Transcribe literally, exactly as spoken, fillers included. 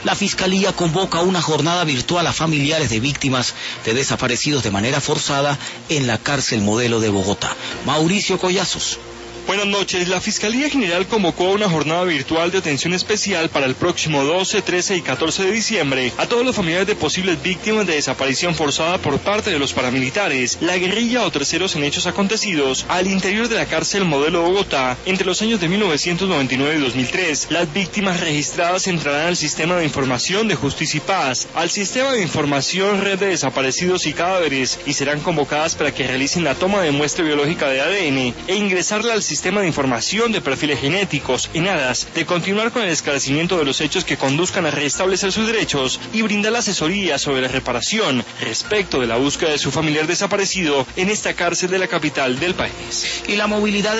La Fiscalía convoca una jornada virtual a familiares de víctimas de desaparecidos de manera forzada en la cárcel Modelo de Bogotá. Mauricio Collazos. Buenas noches. La Fiscalía General convocó una jornada virtual de atención especial para el próximo doce, trece y catorce de diciembre a todos los familiares de posibles víctimas de desaparición forzada por parte de los paramilitares, la guerrilla o terceros en hechos acontecidos al interior de la cárcel Modelo Bogotá entre los años de mil novecientos noventa y nueve y dos mil tres. Las víctimas registradas entrarán al Sistema de Información de Justicia y Paz, al Sistema de Información Red de Desaparecidos y Cadáveres, y serán convocadas para que realicen la toma de muestra biológica de A D N e ingresarla al Sistema de Información de Perfiles Genéticos, en aras de continuar con el esclarecimiento de los hechos que conduzcan a restablecer sus derechos y brindar la asesoría sobre la reparación respecto de la búsqueda de su familiar desaparecido en esta cárcel de la capital del país. Y la movilidad